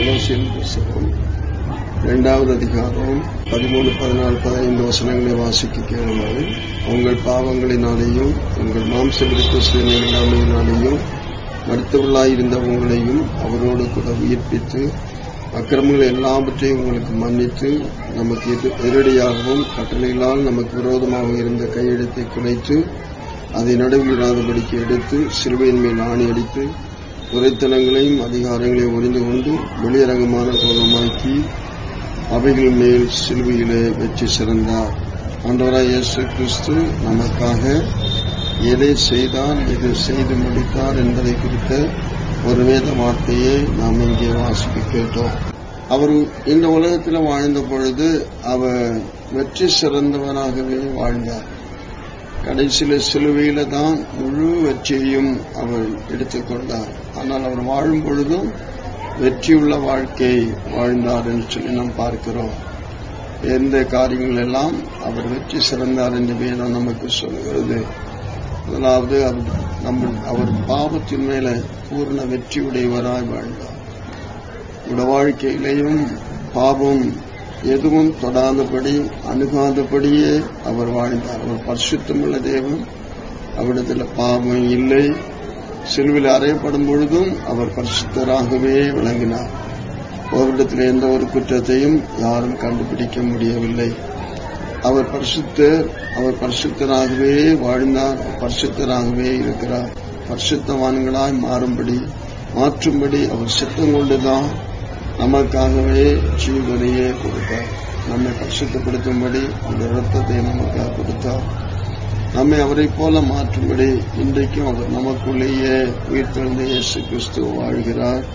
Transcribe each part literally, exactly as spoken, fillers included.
கொலோசியர் புத்தகம் இரண்டாவது அதிகாரம் பதிமூணு பதினாலு பதினைந்து வசனங்களை வாசிக்க கேளுங்கள். உங்கள் பாவங்களினாலேயும் உங்கள் மாம்ச விருத்த சேனை இல்லாமையினாலேயும் மருத்துவர்களாயிருந்த உங்களையும் அவரோடு கூட உயிர்ப்பித்து அக்கிரமங்கள் எல்லாவற்றையும் உங்களுக்கு மன்னித்து நமக்கு எதிரடியாகவும் கட்டளைகளால் நமக்கு விரோதமாக இருந்த கையெழுத்தை குலைத்து அதை நடுவில் இராதபடிக்கு எடுத்து சிலுவையின் மேல் ஆணி அடித்து துரைத்தனங்களையும் அதிகாரங்களையும் ஒளிந்து கொண்டு வெளியரங்கமான கோலமாக்கி அவைகள் மேல் சிலுவையிலே வெற்றி சிறந்தார். ஆண்டவராய் இயேசு கிறிஸ்து நமக்காக எதை செய்தார், எது செய்து முடித்தார் என்பதை குறித்த ஒரு வேத வார்த்தையை நாம் இங்கே வாசிக்க கேட்டோம். அவர் இந்த உலகத்தில் வாழ்ந்த பொழுது அவர் வெற்றி சிறந்தவராகவே வாழ்ந்தார். கடைசியில சிலுவையில தான் முழு வெற்றியையும் அவர் எடுத்துக்கொண்டார். ஆனால் அவர் வாழும் பொழுதும் வெற்றியுள்ள வாழ்க்கை வாழ்ந்தார் என்று சொல்லி நாம் பார்க்கிறோம். எந்த காரியங்கள் எல்லாம் அவர் வெற்றி சிறந்தார் என்று வேதம் நமக்கு சொல்கிறது. முதலாவது நம்ம அவர் பாவத்தின் மேல பூர்ண வெற்றியுடையவராய் வாழ்ந்தார். இந்த வாழ்க்கையிலையும் பாவம் எதுவும் தொடாதபடி அணுகாதபடியே அவர் வாழ்ந்தார். அவர் பரிசுத்தமுள்ள தேவன், அவரிடத்தில் பாவம் இல்லை. சிலுவையில் அறையப்படும் பொழுதும் அவர் பரிசுத்தராகவே விளங்கினார். அவரிடத்தில் எந்த ஒரு குற்றத்தையும் யாரும் கண்டுபிடிக்க முடியவில்லை. அவர் பரிசுத்தர், அவர் பரிசுத்தராகவே வாழ்ந்தார், பரிசுத்தராகவே இருக்கிறார். பரிசுத்தவான்களாய் மாறும்படி மாற்றும்படி அவர் சித்தம் கொண்டுதான் நமக்காகவே ஜீவனையே கொடுத்தார். நம்மை பரிசுத்தப்படுத்தும்படி அந்த இரத்தத்தை நமக்காக கொடுத்தார். நம்மை அவரை போல மாற்றும்படி இன்றைக்கும் அவர் நமக்குள்ளேயே உயிர்த்தெழுந்த இயேசு கிறிஸ்து வாழ்கிறார்.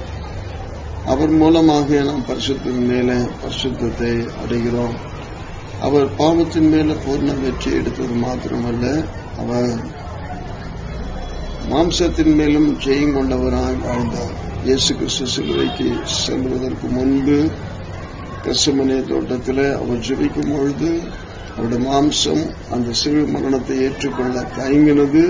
அவர் மூலமாக நாம் பரிசுத்தின் மேல பரிசுத்தத்தை அடைகிறோம். அவர் பாவத்தின் மேல பூர்ண வெற்றி எடுத்தது மாத்திரமல்ல, அவர் மாம்சத்தின் மேலும் ஜெயம் கொண்டவராய் வாழ்ந்தார். இயேசு கிறிஸ்து சிலுவைக்கு செல்வதற்கு முன்பு கெத்செமனே தோட்டத்தில் அவர் ஜெபிக்கும் பொழுது அவருடைய மாம்சம் அந்த சிலுவை மரணத்தை ஏற்றுக்கொள்ள தயங்கினது.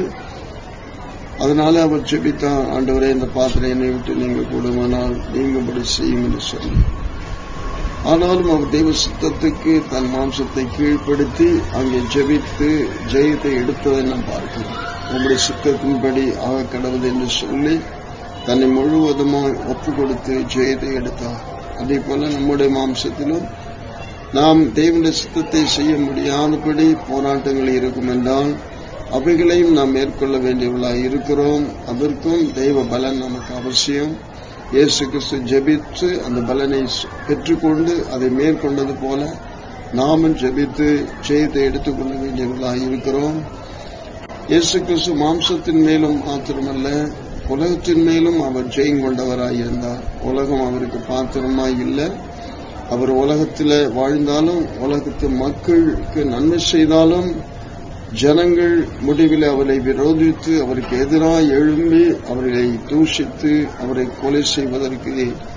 அதனால அவர் ஜெபித்தார், ஆண்டவரே இந்த பாத்திரம் என்னை விட்டு நீங்க கூடுமானால் நீங்கும்படி செய்யும் என்று சொல்லி. ஆனாலும் அவர் தெய்வ சித்தத்துக்கு தன் மாம்சத்தை கீழ்ப்படுத்தி அங்கே ஜெபித்து ஜெயத்தை எடுத்ததை நாம் பார்க்கிறோம். நம்முடைய சித்தத்தின்படி ஆக கடவுள் என்று சொல்லி தன்னை முழுவதுமாய் ஒப்பு கொடுத்து ஜெயத்தை எடுத்தார். அதே போல நம்முடைய மாம்சத்திலும் நாம் தேவனுடைய சித்தத்தை செய்ய முடியாதபடி போராட்டங்கள் இருக்கும் என்றால் அவைகளையும் நாம் மேற்கொள்ள வேண்டியவர்களாக இருக்கிறோம். அதற்கும் தெய்வ பலன் நமக்கு அவசியம். இயேசு கிறிஸ்து ஜெபித்து அந்த பலனை பெற்றுக்கொண்டு அதை மேற்கொண்டது போல நாமும் ஜெபித்து ஜெயத்தை எடுத்துக்கொள்ள வேண்டியவர்களாக இருக்கிறோம். இயேசு கிறிஸ்து மாம்சத்தின் மேலும் மாத்திரமல்ல, உலகத்தின் மேலும் அவர் ஜெயம் கொண்டவராயிருந்தார். உலகம் அவருக்கு பாத்திரமாய் இல்லை. அவர் உலகத்தில் வாழ்ந்தாலும் உலகத்து மக்களுக்கு நன்மை செய்தாலும் ஜனங்கள் முடிவில் அவரை விரோதித்து அவருக்கு எதிராக எழும்பி அவர்களை தூஷித்து அவரை கொலை செய்வதற்கு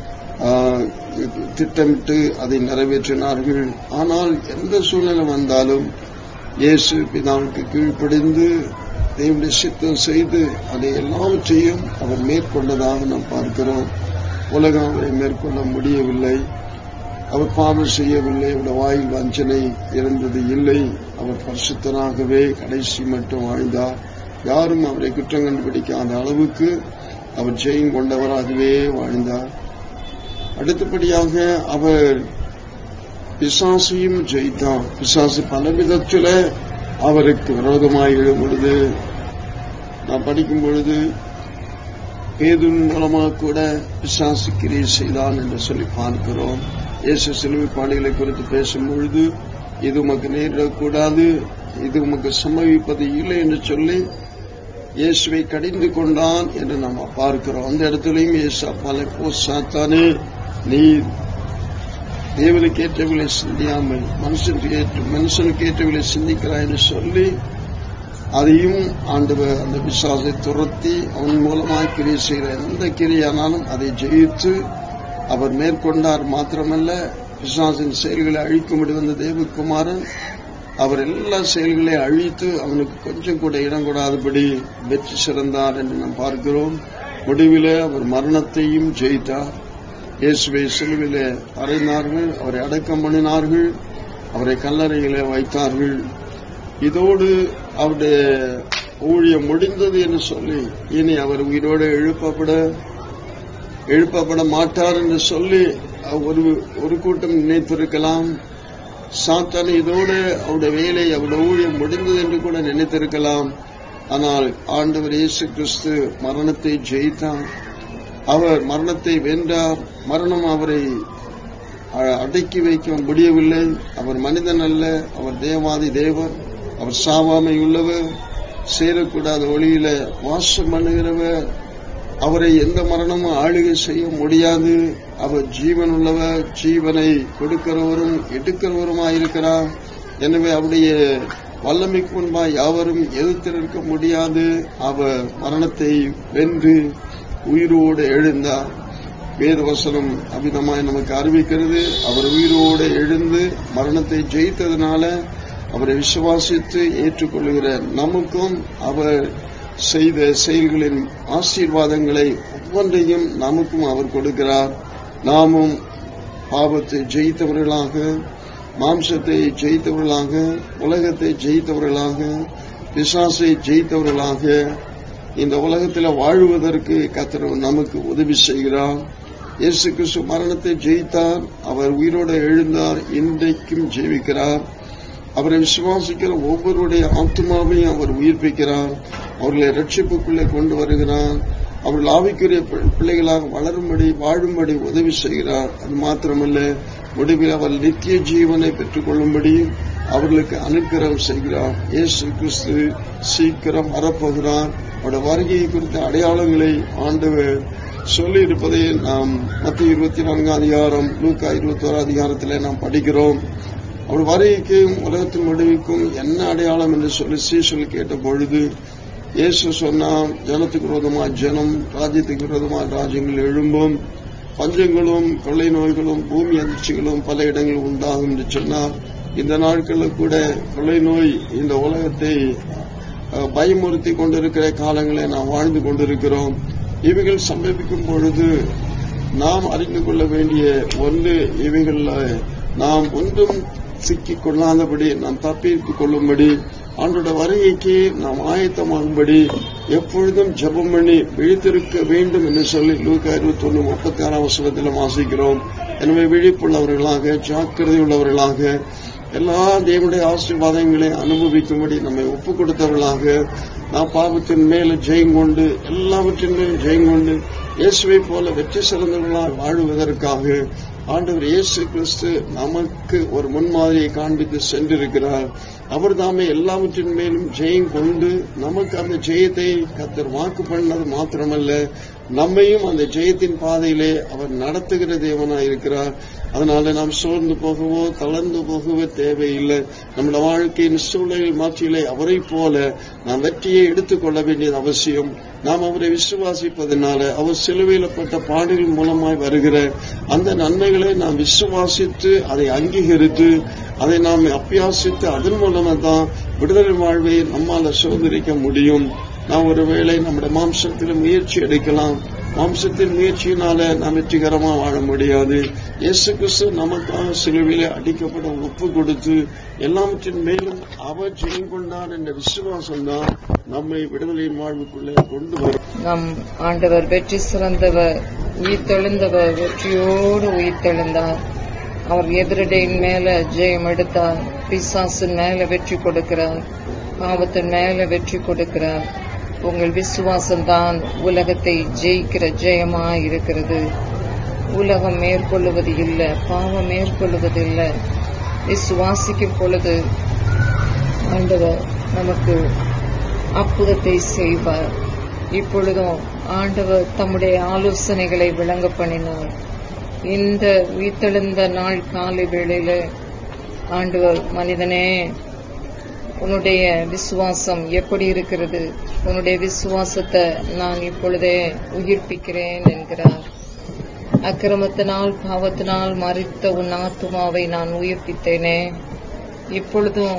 திட்டமிட்டு அதை நிறைவேற்றினார்கள். ஆனால் எந்த சூழ்நிலை வந்தாலும் இயேசு பிதாவுக்கு கீழ்ப்படிந்து தேவனுடைய சித்தம் செய்து அதை எல்லாவற்றையும் அவர் மேற்கொண்டதாக நாம் பார்க்கிறோம். உலகம் அவரை மேற்கொள்ள முடியவில்லை. அவர் பாவம் செய்யவில்லை. அவருடைய வாயில் வஞ்சனை இருந்தது இல்லை. அவர் பரிசுத்தராகவே கடைசி மட்டும் வாழ்ந்தார். யாரும் அவரை குற்றம் கண்டுபிடிக்காத அளவுக்கு அவர் ஜெயம் கொண்டவராகவே வாழ்ந்தார். அடுத்தபடியாக அவர் பிசாசையும் ஜெயித்தார். பிசாசு பல விதத்தில் அவருக்கு விரோதமாக எழும் பொழுது நான் படிக்கும் பொழுது பேதுரு மூலமாக கூட பிசாசு கிரியை செய்தான் என்று சொல்லி பார்க்கிறோம். இயேசு சிலுவை பாடுகளை குறித்து பேசும் பொழுது இது உமக்கு நேரிடக்கூடாது, இது உமக்கு சம்பவிப்பது இல்லை என்று சொல்லி இயேசுவை கடிந்து கொண்டான் என்று நாம் பார்க்கிறோம். அந்த இடத்திலையும் இயேசு அப்பாலே போ சாத்தானே, நீ தேவனுக்கு ஏற்றவர்களை சிந்தியாமல் மனுஷனுக்கு ஏற்ற மனுஷனுக்கு ஏற்றவர்களை சிந்திக்கிறாய் என்று சொல்லி அதையும் ஆண்டவர் அந்த பிசாசை துரத்தி அவன் மூலமாக கிரியை செய்கிற எந்த கிரியானாலும் அதை ஜெயித்து அவர் மேற்கொண்டார். மாத்திரமல்ல, பிசாசின் செயல்களை அழிக்கும்படி வந்த தேவகுமாரன் அவர் எல்லா செயல்களையும் அழித்து அவனுக்கு கொஞ்சம் கூட இடம் கொடாதபடி வெற்றி சிறந்தார் என்று நாம் பார்க்கிறோம். முடிவிலே அவர் மரணத்தையும் ஜெயித்தார். இயேசுவை சிலுவையிலே அறைந்தார்கள், அவரை அடக்கம் பண்ணினார்கள், அவரை கல்லறையிலே வைத்தார்கள். இதோடு அவருடைய ஊழியம் முடிந்தது என்று சொல்லி இனி அவர் உயிரோடு எழுப்பப்பட எழுப்பப்பட மாட்டார் என்று சொல்லி ஒரு ஒரு கூட்டம் நினைத்திருக்கலாம். சாத்தான் இதோடு அவருடைய வேலை அவருடைய ஊழியம் முடிந்தது என்று கூட நினைத்திருக்கலாம். ஆனால் ஆண்டவர் இயேசு கிறிஸ்து மரணத்தை ஜெயித்தார். அவர் மரணத்தை வென்றார். மரணம் அவரை அடக்கி வைக்க முடியவில்லை. அவர் மனிதன் அல்ல, அவர் தேவாதி தேவர், அவர் சாவாமை உள்ளவர், சேரக்கூடாத ஒளியில வாசம் பண்ணுகிறவர். அவரை எந்த மரணமும் ஆளுகை செய்ய முடியாது. அவர் ஜீவன் உள்ளவர், ஜீவனை கொடுக்கிறவரும் எடுக்கிறவருமாயிருக்கிறார். எனவே அவருடைய வல்லமைக்கு முன்பாய் யாவரும் எதிர்த்து நிற்க முடியாது. அவர் மரணத்தை வென்று உயிரோடு எழுந்தார். வேதவசனம் அமிதமாய் நமக்கு அறிவிக்கிறது. அவர் உயிரோடு எழுந்து மரணத்தை ஜெயித்ததுனால அவரை விசுவாசித்து ஏற்றுக்கொள்கிற நமக்கும் அவர் செய்த செயல்களின் ஆசீர்வாதங்களை ஒவ்வொன்றையும் நமக்கும் அவர் கொடுக்கிறார். நாமும் பாவத்தை ஜெயித்தவர்களாக, மாம்சத்தை ஜெயித்தவர்களாக, உலகத்தை ஜெயித்தவர்களாக, பிசாசை ஜெயித்தவர்களாக இந்த உலகத்தில் வாழ்வதற்கு கர்த்தர் நமக்கு உதவி செய்கிறார். இயேசு கிறிஸ்து மரணத்தை ஜெயித்தார். அவர் உயிரோடு எழுந்தார். இன்றைக்கும் ஜீவிக்கிறார். அவரை விசுவாசிக்கிற ஒவ்வொருடைய ஆத்மாவையும் அவர் உயிர்ப்பிக்கிறார். அவர்களை ரட்சிப்புக்குள்ளே கொண்டு வருகிறார். அவர்கள் ஆவிக்குரிய பிள்ளைகளாக வளரும்படி வாழும்படி உதவி செய்கிறார். அது மாத்திரமல்ல, முடிவில் அவர் நித்திய ஜீவனை பெற்றுக் கொள்ளும்படி அவர்களுக்கு அனுக்கிரகம் செய்கிறார். இயேசு கிறிஸ்து சீக்கிரம் வரப்போகிறார். அவருடைய வருகையை குறித்த அடையாளங்களை ஆண்டவர் சொல்லி இருப்பதை நாம் மத்திய இருபத்தி நான்காம் அதிகாரம், லூக்கா இருபத்தி ஓராம் அதிகாரத்திலே நாம் படிக்கிறோம். அவர் வருகைக்கும் உலகத்தின் முடிவுக்கும் என்ன அடையாளம் என்று சொல்லி சீஷர்கள் கேட்ட பொழுது இயேசு சொன்னார், ஜனத்துக்கு விரோதமா ஜனம், ராஜ்யத்துக்கு விரோதமா ராஜ்யங்கள் எழும்பும், பஞ்சங்களும் கொள்ளை நோய்களும் பூமி அதிர்ச்சிகளும் பல இடங்களில் உண்டாகும் என்று சொன்னார். இந்த நாட்களில் கூட கொள்ளை நோய் இந்த உலகத்தை பயமுறுத்தி கொண்டிருக்கிற காலங்களை நாம் வாழ்ந்து கொண்டிருக்கிறோம். இவைகள் சம்பவிக்கும் பொழுது நாம் அறிந்து கொள்ள வேண்டிய ஒன்று, இவைகள் நாம் ஒன்றும் சிக்கிக் கொள்ளாதபடி நாம் தப்பித்துக் கொள்ளும்படி ஆண்டோட வருகைக்கு நாம் ஆயத்தமாகும்படி எப்பொழுதும் ஜெபம் பண்ணி விழித்திருக்க வேண்டும் என்று சொல்லி லூக்கா இருபத்தி ஒன்று முப்பத்தி ஆறாம் வசனத்தில் வாசிக்கிறோம். எனவே விழிப்புள்ளவர்களாக, ஜாக்கிரதை உள்ளவர்களாக, எல்லா தேவனுடைய ஆசீர்வாதங்களை அனுபவிக்கும்படி நம்மை ஒப்புக் கொடுத்தவர்களாக, நாம் பாவத்தின் மேல ஜெயம் கொண்டு எல்லாவற்றின் மேலும் ஜெயம் கொண்டு இயேசுவை போல வெற்றி சிறந்தவர்களாக வாழுவதற்காக ஆண்டவர் இயேசு கிறிஸ்து நமக்கு ஒரு முன்மாதிரியை காண்பித்து சென்றிருக்கிறார். அவர் தாமே எல்லாவற்றின் மேலும் ஜெயம் கொண்டு நமக்கு அந்த ஜெயத்தை கர்த்தர் வாக்கு பண்ணது மாத்திரமல்ல, நம்மையும் அந்த ஜெயத்தின் பாதையிலே அவர் நடத்துகிற தேவனாய் இருக்கிறார். அதனால நாம் சோர்ந்து போகவோ தளர்ந்து போகவோ தேவையில்லை. நம்முடைய வாழ்க்கையின் சூழலில் மாற்றிலே அவரை போல நாம் வெற்றியை எடுத்துக் கொள்ள வேண்டியது அவசியம். நாம் அவரை விசுவாசிப்பதனால அவர் சிலுவையிலப்பட்ட பாடுகள் மூலமாய் வருகிற அந்த நன்மைகளை நாம் விசுவாசித்து அதை அங்கீகரித்து அதை நாம் அபியாசித்து அதன் மூலமா தான் விடுதலை வாழ்வை நம்மால் சுதந்திரிக்க முடியும். நாம் ஒருவேளை நம்முடைய மாம்சத்தில் முயற்சி எடுக்கலாம். மாம்சத்தின் முயற்சியினால நாம் வெற்றிகரமா வாழ முடியாது. இயேசு கிறிஸ்து நமக்காக சிலுவையிலே அடிக்கப்பட ஒப்பு கொடுத்து எல்லாவற்றின் மேலும் அவர் ஜெயம் கொண்டார் என்ற விசுவாசம் தான் நம்மை விடுதலையின் வாழ்வுக்குள்ளே கொண்டு வரும். நம் ஆண்டவர் வெற்றி சிறந்தவர், உயிர் தெழுந்தவர், வெற்றியோடு உயிர் தெழுந்தார். அவர் எதிரடையின் மேல ஜெயம் எடுத்தார். பிசாசின் மேல வெற்றி கொடுக்கிறார். பாவத்தின் மேல வெற்றி கொடுக்கிறார். உங்கள் விசுவாசம்தான் உலகத்தை ஜெயிக்கிற ஜெயமாய் இருக்கிறது. உலகம் மேற்கொள்ளுவது இல்லை, பாவம் மேற்கொள்ளுவது இல்லை. விசுவாசிக்கும் பொழுது ஆண்டவர் நமக்கு அற்புதத்தை செய்வார். இப்பொழுதும் ஆண்டவர் தம்முடைய ஆலோசனைகளை விளங்க பண்ணினார். இந்த உயிர்த்தெழுந்த நாள் காலை வேளையில ஆண்டவர், மனிதனே, உன்னுடைய விசுவாசம் எப்படி இருக்கிறது? உன்னுடைய விசுவாசத்தை நான் இப்பொழுதே உயிர்ப்பிக்கிறேன் என்கிறார். அக்கிரமத்தினால் பாவத்தினால் மரித்த உன் ஆத்துமாவை நான் உயிர்ப்பித்தேனே, இப்பொழுதும்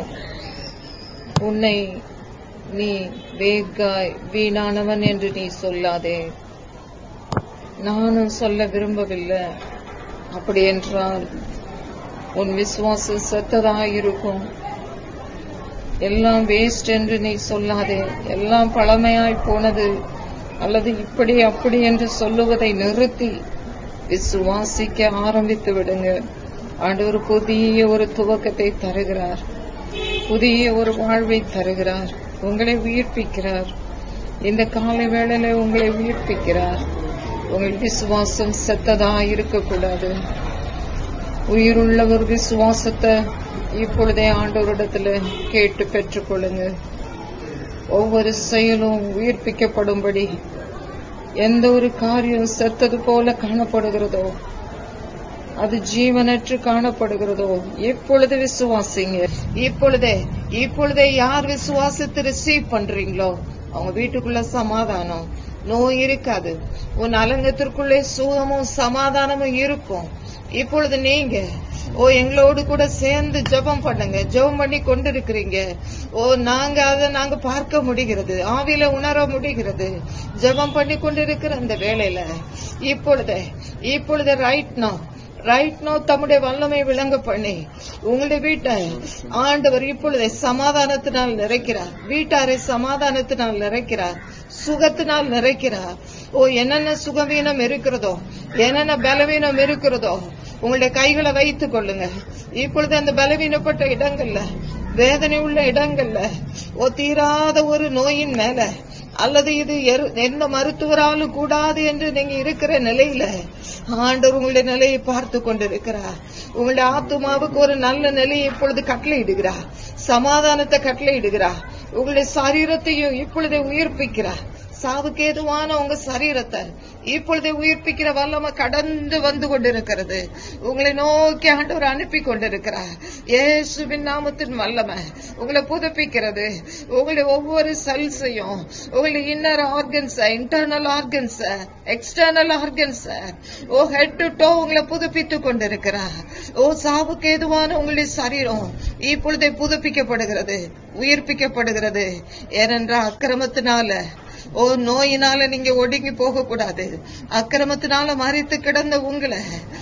உன்னை நீ வேகாய் வீணானவன் என்று நீ சொல்லாதே. நானும் சொல்ல விரும்பவில்லை. அப்படி என்றால் உன் விசுவாசம் செத்ததாயிருக்கும். எல்லாம் வேஸ்ட் என்று நீ சொல்லாதே. எல்லாம் பழமையாய் போனது அல்லது இப்படி அப்படி என்று சொல்லுவதை நிறுத்தி விசுவாசிக்க ஆரம்பித்து விடுங்க. ஆண்டவர் புதிய ஒரு துவக்கத்தை தருகிறார், புதிய ஒரு வாழ்வை தருகிறார், உங்களை உயிர்ப்பிக்கிறார். இந்த காலை வேளையில உங்களை உயிர்ப்பிக்கிறார். உங்கள் விசுவாசம் செத்ததா இருக்கக்கூடாது. உயிருள்ள ஒரு விசுவாசத்தை இப்பொழுதே ஆண்டவரிடத்துல கேட்டு பெற்றுக் கொள்ளுங்க. ஒவ்வொரு செயலும் உயிர்ப்பிக்கப்படும்படி எந்த ஒரு காரியம் செத்தது போல காணப்படுகிறதோ, அது ஜீவனற்று காணப்படுகிறதோ, இப்பொழுது விசுவாசிங்க. இப்பொழுதே இப்பொழுதே யார் விசுவாசத்தை ரிசீவ் பண்றீங்களோ அவங்க வீட்டுக்குள்ள சமாதானம், நோய் இருக்காது. உன் அலங்கத்திற்குள்ளே சுகமும் சமாதானமும் இருக்கும். இப்பொழுது நீங்க ஓ எங்களோடு கூட சேர்ந்து ஜெபம் பண்ணுங்க. ஜெபம் பண்ணி கொண்டிருக்கிறீங்க. ஓ நாங்க அதை நாங்க பார்க்க முடிகிறது, ஆவியில உணர முடிகிறது. ஜெபம் பண்ணி கொண்டிருக்கிற அந்த வேளையில இப்பொழுது இப்பொழுது ரைட் நோ ரைட் நோ தம்முடைய வல்லமை விளங்க பண்ணி உங்களுடைய வீட்டை ஆண்டவர் இப்பொழுது சமாதானத்தினால் நிறைக்கிறார். வீட்டாரை சமாதானத்தினால் நிறைக்கிறார், சுகத்தினால் நிறைக்கிறார். ஓ என்னென்ன சுகவீனம் இருக்கிறதோ, என்னென்ன பலவீனம் இருக்கிறதோ உங்களுடைய கைகளை வைத்துக் கொள்ளுங்க. இப்பொழுது அந்த பலவீனப்பட்ட இடங்கள்ல, வேதனை உள்ள இடங்கள்ல, ஓ தீராத ஒரு நோயின் மேல அல்லது இது எந்த மருத்துவராலும் கூடாது என்று நீங்க இருக்கிற நிலையில ஆண்டவர் உங்களுடைய நிலையை பார்த்து கொண்டிருக்கிறார். உங்களுடைய ஆத்துமாவுக்கு ஒரு நல்ல நிலையை இப்பொழுது கட்டளையிடுகிறார், சமாதானத்தை கட்டளையிடுகிறார். உங்களுடைய சரீரத்தையும் இப்பொழுதே உயிர்ப்பிக்கிறார். சாவுக்கு ஏதுவான உங்க சரீரத்தை இப்பொழுதே உயிர்ப்பிக்கிற வல்லமை கடந்து வந்து கொண்டிருக்கிறது. உங்களை நோக்கி ஆண்டவர் அனுப்பி கொண்டிருக்கிறார். இயேசுவின் நாமத்தின் வல்லமை உங்களை புதுப்பிக்கிறது. உங்களுடைய ஒவ்வொரு செல்ஸையும், உங்களுடைய inner organs, internal organs, external organs, ஓ ஹெட் டு டோ உங்களை புதுப்பித்துக் கொண்டிருக்கிறார். ஓ சாவுக்கு ஏதுவான உங்களுடைய சரீரம் இப்பொழுதே புதுப்பிக்கப்படுகிறது, உயிர்ப்பிக்கப்படுகிறது. ஏனென்றால் அக்கிரமத்தினால, ஓ நோயினால நீங்க ஒடுங்கி போக கூடாது. அக்கிரமத்தினால மறித்து கிடந்த உங்களை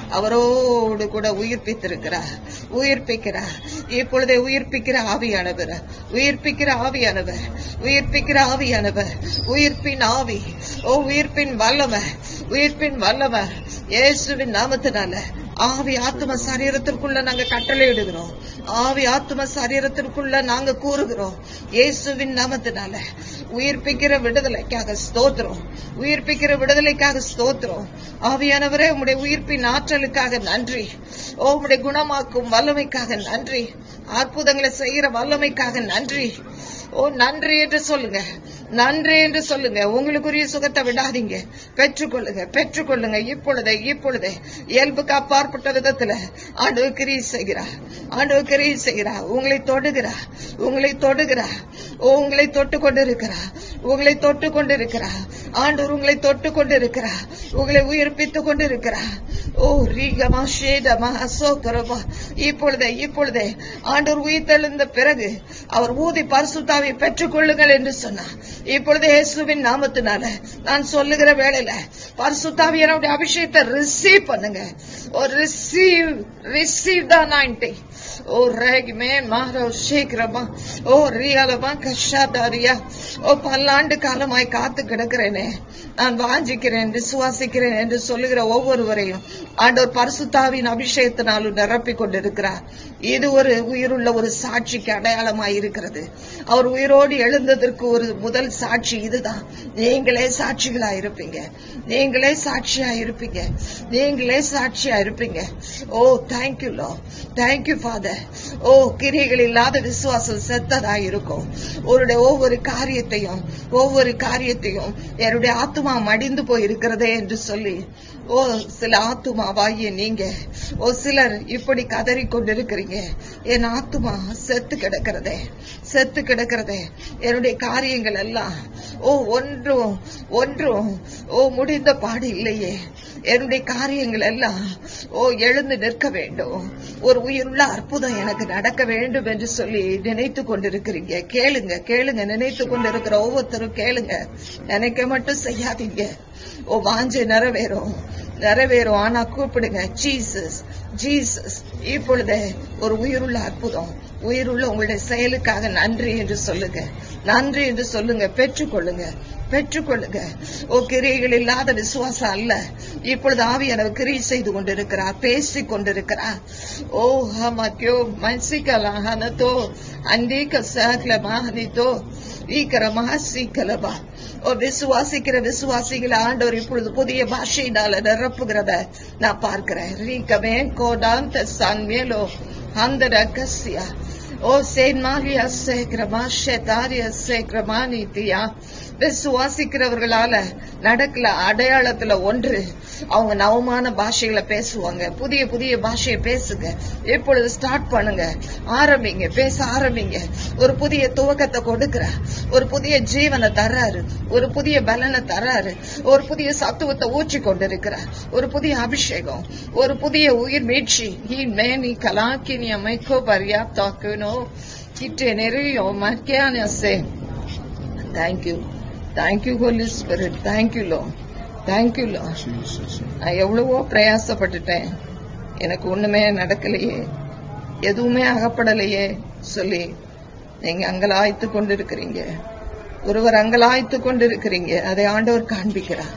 அவரோடு கூட உயிர்ப்பித்திருக்கிறார், உயிர்ப்பிக்கிறார். இப்பொழுதே உயிர்ப்பிக்கிற ஆவியானவர், உயிர்ப்பிக்கிற ஆவியானவர், உயிர்ப்பிக்கிற ஆவியானவர், உயிர்ப்பின் ஆவி, ஓ உயிர்ப்பின் வல்லமை, உயிர்ப்பின் வல்லமை இயேசுவின் நாமத்தினால ஆவி ஆத்ம சரீரத்திற்குள்ள நாங்க கட்டளை இடுகிறோம். ஆவி ஆத்ம சரீரத்திற்குள்ள நாங்க கூறுகிறோம். இயேசுவின் நாமத்தினால உயிர்ப்பிக்கிற விடுதலைக்காக ஸ்தோத்திரம், உயிர்ப்பிக்கிற விடுதலைக்காக ஸ்தோத்திரம். ஆவியானவரே உம்முடைய உயிர்ப்பின் ஆற்றலுக்காக நன்றி. ஓ உம்முடைய குணமாக்கும் வல்லமைக்காக நன்றி. அற்புதங்களை செய்கிற வல்லமைக்காக நன்றி. ஓ நன்றி என்று சொல்லுங்க, நன்றி என்று சொல்லுங்க. உங்களுக்குரிய சுகத்தை விடாதீங்க, பெற்றுக்கொள்ளுங்க, பெற்றுக்கொள்ளுங்க. இப்பொழுதே இப்பொழுதே இயல்புக்கு அப்பாற்பட்ட விதத்துல ஆண்டவர் கிரியை செய்கிறார், ஆண்டவர் கிரியை செய்கிறார். உங்களை தொடுகிறார், உங்களை தொடுகிறார். ஓ உங்களை தொட்டு கொண்டிருக்கிறார், உங்களை தொட்டு கொண்டிருக்கிறார். ஆண்டவர் உங்களை தொட்டு கொண்டிருக்கிறார், உங்களை உயிர்ப்பித்துக் கொண்டிருக்கிறார். ஓ ரீகமா ஷேடமா அசோகரமா. இப்பொழுதே இப்பொழுதே ஆண்டவர் உயிர்த்தெழுந்த பிறகு அவர் ஊதி பரிசுத்தாவை பெற்றுக் கொள்ளுங்கள் என்று சொன்னார். இப்பொழுது இயேசுவின் நாமத்தினால நான் சொல்லுகிற வேளையில பரிசுத்தாவியனுடைய அபிஷேகத்தை ரிசீவ் பண்ணுங்க. ஓ ரிசீவ் ரிசீவ் த அனாயிண்டிங். ஓ ரேகிமே மாரோ சீக்கிரமா. ஓ ரியாலமா கஷாதாரியா. ஓ பல்லாண்டு காலமாய் காத்து கிடக்கிறேனே, நான் வாஞ்சிக்கிறேன், விசுவாசிக்கிறேன் என்று சொல்லுகிற ஒவ்வொருவரையும் ஆண்டவர் பரிசுத்தாவின் அபிஷேகத்தினாலும் நிரப்பிக் கொண்டிருக்கிறார். இது ஒரு உயிருள்ள ஒரு சாட்சிக்கு அடையாளமாய் இருக்கிறது. அவர் உயிரோடு எழுந்ததற்கு ஒரு முதல் சாட்சி இதுதான். நீங்களே சாட்சிகளா இருப்பீங்க, நீங்களே சாட்சியா இருப்பீங்க, நீங்களே சாட்சியா இருப்பீங்க. ஓ தேங்க்யூ லோ, தேங்க்யூ ஃபாதர். ஓ கிரிகள் இல்லாத விசுவாசம் செத்ததா இருக்கும். உன்னுடைய ஒவ்வொரு காரியத்தையும் ஒவ்வொரு காரியத்தையும் என்னுடைய ஆத்துமா மடிந்து போயிருக்கிறதே என்று சொல்லி, ஓ சில ஆத்துமாவாகிய நீங்க, ஓ சிலர் இப்படி கதறி கொண்டிருக்கிறீங்க. என் ஆத்துமா செத்து கிடக்கிறதே, செத்து கிடக்கிறதே, என்னுடைய காரியங்கள் எல்லாம் ஓ ஒன்றும் ஒன்றும் ஓ முடிந்த பாடு இல்லையே, என்னுடைய காரியங்கள் எல்லாம் ஓ எழுந்து நிற்க வேண்டும், ஒரு உயிருள்ள அற்புதம் எனக்கு நடக்க வேண்டும் என்று சொல்லி நினைத்து கொண்டிருக்கிறீங்க. கேளுங்க கேளுங்க நினைத்து கொண்டிருக்கிற ஒவ்வொருத்தரும் கேளுங்க. நினைக்க மட்டும் செய்யாதீங்க. ஓ வாஞ்சை நிறைவேறும் நிறைவேறும் ஆனா கூப்பிடுங்க, ஜீசஸ் ஜீசஸ். இப்பொழுது ஒரு உயிருள்ள அற்புதம், உயிருள்ள உங்களுடைய செயலுக்காக நன்றி என்று சொல்லுங்க, நன்றி என்று சொல்லுங்க. பெற்றுக்கொள்ளுங்க பெற்றுக்கொள்ளுங்க. ஓ கிரியைகள் இல்லாத விசுவாசம் அல்ல. இப்பொழுது ஆவியானவர் கிரியை செய்து கொண்டிருக்கிறார், பேசிக் கொண்டிருக்கிறார். ஓ ஹமக்யோ மன்சிகலா ஹனதோ அண்டிக சகலமா ஹனிதோ ஈக்கரமா சீக்கலபா. ஓ விசுவாசிக்கிற விசுவாசிகளை ஆண்டவர் இப்பொழுது புதிய பாஷையினால நிரப்புகிறத நான் பார்க்கிறேன். ரீகமே கோடாந்த சன்மேலோ அந்த ரகசியா ஓ சேன் மாரியா சேக்கிரமா ஷெதாரியா சேக்கிரமா நீத்தியா. விசுவாசிக்கிறவர்களால நடக்கல அடையாளத்துல ஒன்று, அவங்க நவமான பாஷைகளை பேசுவாங்க. புதிய புதிய பாஷையை பேசுங்க. இப்பொழுது ஸ்டார்ட் பண்ணுங்க, ஆரம்பிங்க, பேச ஆரம்பிங்க. ஒரு புதிய துவக்கத்தை கொடுக்கிற, ஒரு புதிய ஜீவனை தர்றாரு, ஒரு புதிய பலனை தர்றாரு, ஒரு புதிய சத்துவத்தை ஊற்றி கொண்டிருக்கிற, ஒரு புதிய அபிஷேகம், ஒரு புதிய உயிர் மீட்சி. மேனி கலாக்கினி அமைக்கோ பரியா தாக்குனோ கிட்டே நெறியோ மக்கியானே. Thank you thank you Holy Spirit. Thank you Lord thank you Lord. நான் எவ்வளவோ பிரயாசப்பட்டுட்டேன், எனக்கு ஒண்ணுமே நடக்கலையே, எதுவுமே அகப்படலையே சொல்லி நீங்க அங்கலாய்த்து கொண்டிருக்கிறீங்க. ஒருவர் அங்கலாய்த்து கொண்டிருக்கிறீங்க, அதை ஆண்டவர் காண்பிக்கிறார்.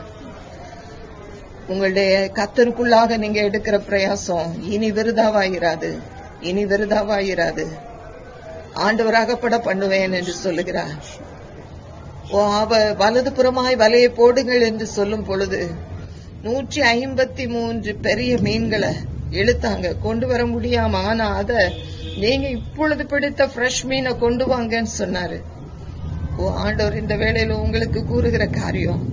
உங்களுடைய கத்தருக்குள்ளாக நீங்க எடுக்கிற பிரயாசம் இனி விருதாவாயிராது, இனி விருதாவாயிராது. ஆண்டவர் அகப்பட பண்ணுவேன் என்று சொல்லுகிறார். அவ வலது புறமாய் வலையை போடுங்கள் என்று சொல்லும் பொழுது நூற்றி ஐம்பத்தி மூன்று பெரிய மீன்களை இழுத்தாங்க, கொண்டு வர முடியாம. ஆனா அத நீங்க இப்பொழுது பிடித்த ஃப்ரெஷ் மீனை கொண்டு வாங்கன்னு சொன்னாரு. ஓ ஆண்டவர் இந்த வேளையில உங்களுக்கு கூறுகிற காரியம்,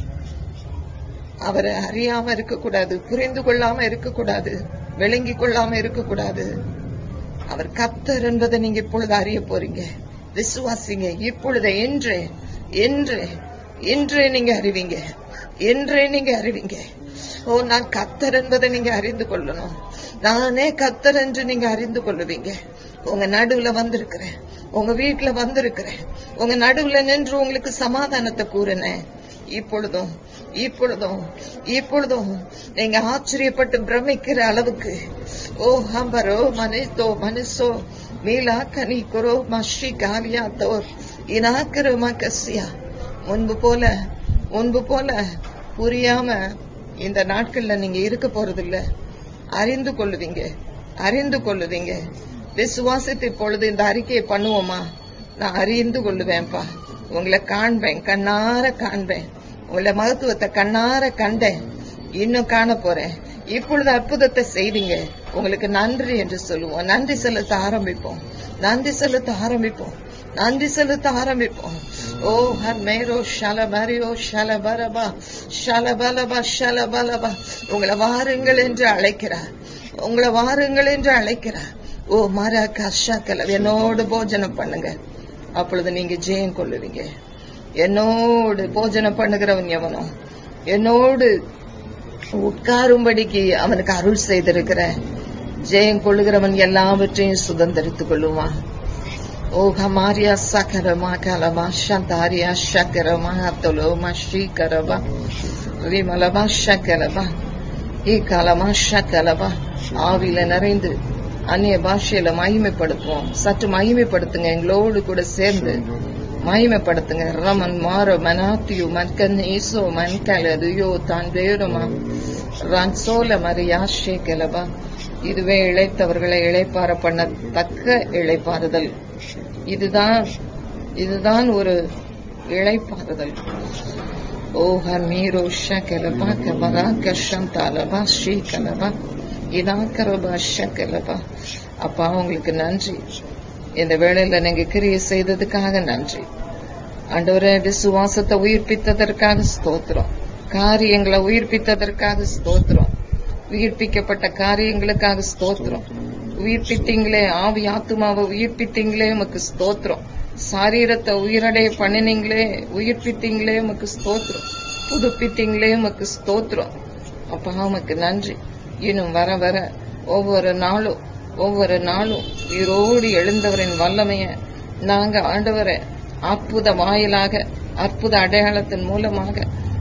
அவரை அறியாம இருக்கக்கூடாது, புரிந்து கொள்ளாம இருக்கக்கூடாது, விளங்கி கொள்ளாம இருக்கக்கூடாது. அவர் கர்த்தர் என்பதை நீங்க இப்பொழுது அறிய போறீங்க. விசுவாசிங்க. இப்பொழுது இன்றே இன்று இன்றே நீங்க அறிவீங்க, இன்றே நீங்க அறிவீங்க. ஓ நான் கர்த்தர் என்பதை நீங்க அறிந்து கொள்ளணும். நானே கர்த்தர் என்று நீங்க அறிந்து கொள்ளுவீங்க. உங்க நடுவுல வந்திருக்கிறேன், உங்க வீட்டுல வந்திருக்கிறேன், உங்க நடுவுல நின்று உங்களுக்கு சமாதானத்தை கூறினேன். இப்பொழுதும் இப்பொழுதும் இப்பொழுதும் நீங்க ஆச்சரியப்பட்டு பிரமிக்கிற அளவுக்கு ஓ ஹம்பரோ மனிதோ மனுஷோ மீலா கனி குரோ மஷி காலியா தோர் இனாக்கரு மகசியா. முன்பு போல முன்பு போல புரியாம இந்த நாட்கள்ல நீங்க இருக்க போறதில்ல. அறிந்து கொள்ளுவீங்க, அறிந்து கொள்ளுவீங்க. விசுவாசத்தை பொழுது இந்த அறிக்கையை பண்ணுவோமா, நான் அறிந்து கொள்ளுவேன்ப்பா, உங்களை காண்பேன், கண்ணார காண்பேன், உங்களை மகத்துவத்தை கண்ணார கண்டேன், இன்னும் காண போறேன். இப்பொழுது அற்புதத்தை செய்தீங்க, உங்களுக்கு நன்றி என்று சொல்லுவோம். நன்றி செலுத்த ஆரம்பிப்போம், நன்றி செலுத்த ஆரம்பிப்போம், நன்றி செலுத்த ஆரம்பிப்போம். ஓ ஹர்மேரோ ஷலபரியோ ஷலபரபா ஷலபலபா ஷலபலபா. உங்களை வாருங்கள் என்று அழைக்கிறார், உங்களை வாருங்கள் என்று அழைக்கிறார். ஓ மர கஷாக்கல என்னோடு போஜனம் பண்ணுங்க, அப்பொழுது நீங்க ஜெயம் கொள்ளுவீங்க. என்னோடு போஜனம் பண்ணுகிறவன் எவனோ, என்னோடு உட்காரும்படிக்கு அவனுக்கு அருள் செய்திருக்கிற ஜெயம் கொள்ளுகிறவன் எல்லாவற்றையும் சுதந்திரித்துக் கொள்ளுவான். ஓ ஹமாரியா சக்கரமா கலமா சந்தாரியா சக்கரமா அத்தலோமா ஸ்ரீகரபா விமலமா சக்கரபா ஈ கலமா சக்கலபா. ஆவில நிறைந்து அந்நிய பாஷையில மகிமைப்படுத்துவோம். சற்று மகிமைப்படுத்துங்க, எங்களோடு கூட சேர்ந்து மகிமைப்படுத்துங்க. ரமன் மாற மனாத்தியு மன்கன் ஈசோ மன்கலதுயோ தான் வேறுமா ரன்சோல மரியா ஷேகலபா. இதுவே இழைத்தவர்களை இழைப்பார பண்ண தக்க இழைப்பாறுதல். இதுதான் இதுதான் ஒரு இழைப்பாறுதல். ஓஹ மீரோ ஷகலபா கபரா கஷந்தாலபா ஸ்ரீகலபா இனாக்கரபா ஷகலபா. அப்பா உங்களுக்கு நன்றி, இந்த வேளையில நீங்க கிரியை செய்ததுக்காக நன்றி ஆண்டவரே. விசுவாசத்தை உயிர்ப்பித்ததற்காக ஸ்தோத்திரம், காரியங்களை உயிர்ப்பித்ததற்காக ஸ்தோத்திரம், உயிர்ப்பிக்கப்பட்ட காரியங்களுக்காக ஸ்தோத்திரம். உயிர்ப்பித்தீங்களே, ஆவி ஆத்துமாவை உயிர்ப்பித்தீங்களே, உமக்கு ஸ்தோத்திரம். சாரீரத்தை உயிரடைய பண்ணினீங்களே, உயிர்ப்பித்தீங்களே, உமக்கு ஸ்தோத்திரம். புதுப்பித்தீங்களே, உமக்கு ஸ்தோத்திரம். அப்பா உமக்கு நன்றி. இன்னும் வர வர ஒவ்வொரு நாளும் ஒவ்வொரு நாளும் உயிரோடு எழுந்தவரின் வல்லமைய நாங்க ஆண்டவரை அற்புத வாயிலாக அற்புத அடையாளத்தின் மூலமாக